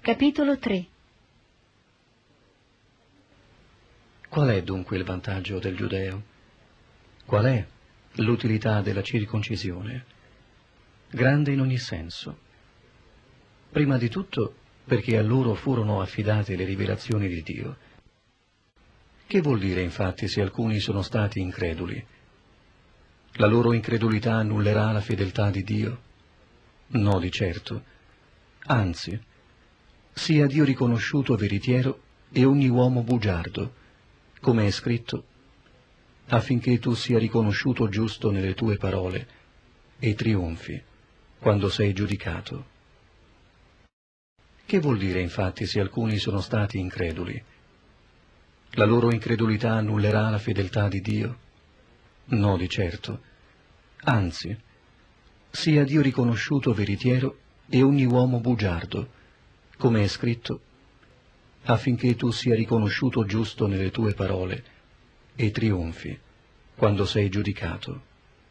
Capitolo 3. Qual è dunque il vantaggio del giudeo? Qual è l'utilità della circoncisione? Grande in ogni senso. Prima di tutto perché a loro furono affidate le rivelazioni di Dio. Che vuol dire infatti se alcuni sono stati increduli? La loro incredulità annullerà la fedeltà di Dio? No, di certo. Anzi, sia Dio riconosciuto veritiero e ogni uomo bugiardo, come è scritto, affinché tu sia riconosciuto giusto nelle tue parole e trionfi quando sei giudicato. Che vuol dire infatti se alcuni sono stati increduli? La loro incredulità annullerà la fedeltà di Dio? No, di certo. Anzi, sia Dio riconosciuto veritiero e ogni uomo bugiardo, come è scritto, affinché tu sia riconosciuto giusto nelle tue parole e trionfi quando sei giudicato.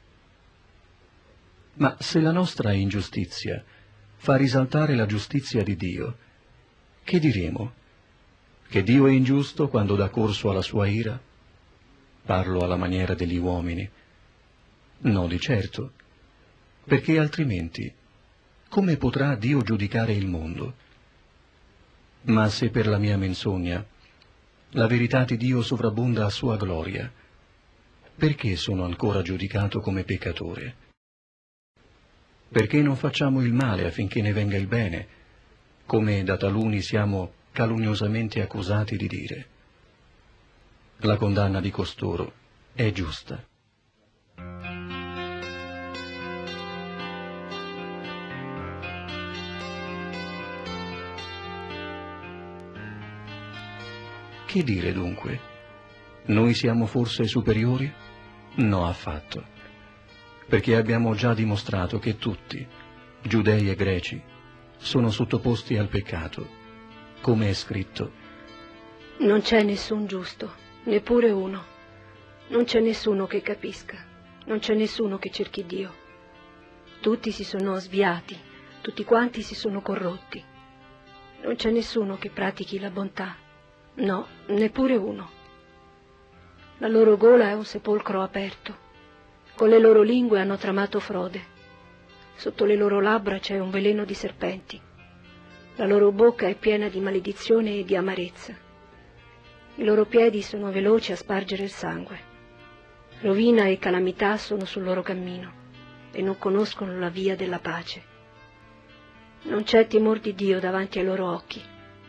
Ma se la nostra ingiustizia fa risaltare la giustizia di Dio, che diremo? Che Dio è ingiusto quando dà corso alla sua ira? Parlo alla maniera degli uomini. No, di certo, perché altrimenti come potrà Dio giudicare il mondo? Ma se per la mia menzogna la verità di Dio sovrabbonda a sua gloria, perché sono ancora giudicato come peccatore? Perché non facciamo il male affinché ne venga il bene, come da taluni siamo calunniosamente accusati di dire? La condanna di costoro è giusta. Che dire dunque? Noi siamo forse superiori? No, affatto, perché abbiamo già dimostrato che tutti, giudei e greci, sono sottoposti al peccato, come è scritto. Non c'è nessun giusto, neppure uno. Non c'è nessuno che capisca, non c'è nessuno che cerchi Dio. Tutti si sono sviati, tutti quanti si sono corrotti. Non c'è nessuno che pratichi la bontà. No, neppure uno. La loro gola è un sepolcro aperto. Con le loro lingue hanno tramato frode. Sotto le loro labbra c'è un veleno di serpenti. La loro bocca è piena di maledizione e di amarezza. I loro piedi sono veloci a spargere il sangue. Rovina e calamità sono sul loro cammino e non conoscono la via della pace. Non c'è timor di Dio davanti ai loro occhi.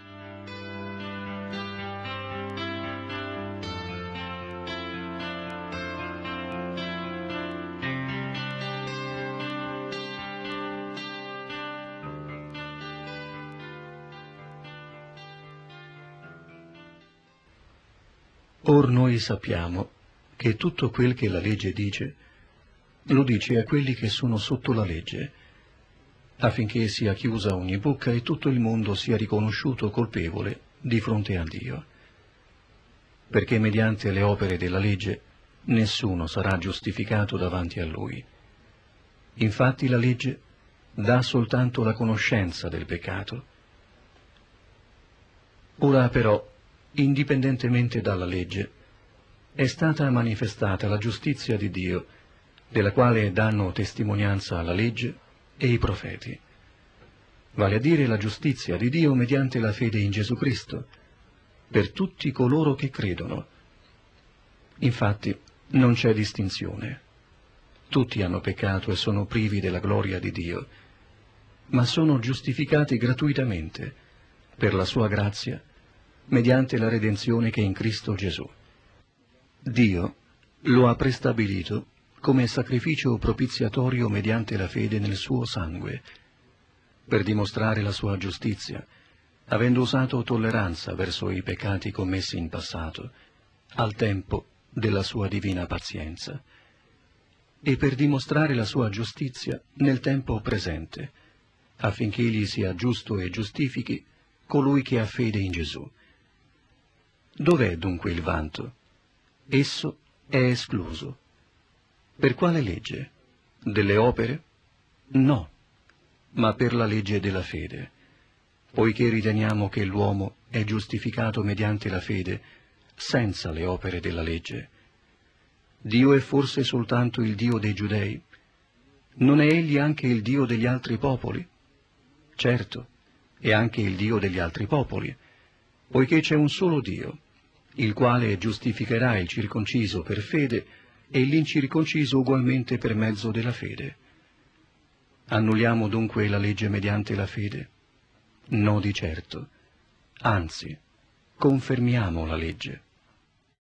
Or noi sappiamo che tutto quel che la legge dice, lo dice a quelli che sono sotto la legge, affinché sia chiusa ogni bocca e tutto il mondo sia riconosciuto colpevole di fronte a Dio. Perché mediante le opere della legge nessuno sarà giustificato davanti a Lui. Infatti la legge dà soltanto la conoscenza del peccato. Ora però, indipendentemente dalla legge, è stata manifestata la giustizia di Dio, della quale danno testimonianza la legge e i profeti, vale a dire la giustizia di Dio mediante la fede in Gesù Cristo, per tutti coloro che credono. Infatti non c'è distinzione. Tutti hanno peccato e sono privi della gloria di Dio, ma sono giustificati gratuitamente per la sua grazia, mediante la redenzione che è in Cristo Gesù. Dio lo ha prestabilito come sacrificio propiziatorio mediante la fede nel suo sangue, per dimostrare la sua giustizia, avendo usato tolleranza verso i peccati commessi in passato, al tempo della sua divina pazienza, e per dimostrare la sua giustizia nel tempo presente, affinché egli sia giusto e giustifichi colui che ha fede in Gesù. Dov'è dunque il vanto? Esso è escluso. Per quale legge? Delle opere? No, ma per la legge della fede. poiché riteniamo che l'uomo è giustificato mediante la fede, senza le opere della legge. Dio è forse soltanto il Dio dei Giudei? Non è Egli anche il Dio degli altri popoli? Certo, è anche il Dio degli altri popoli, poiché c'è un solo Dio, il quale giustificherà il circonciso per fede e l'incirconciso ugualmente per mezzo della fede. Annulliamo dunque la legge mediante la fede? No, di certo. Anzi, confermiamo la legge.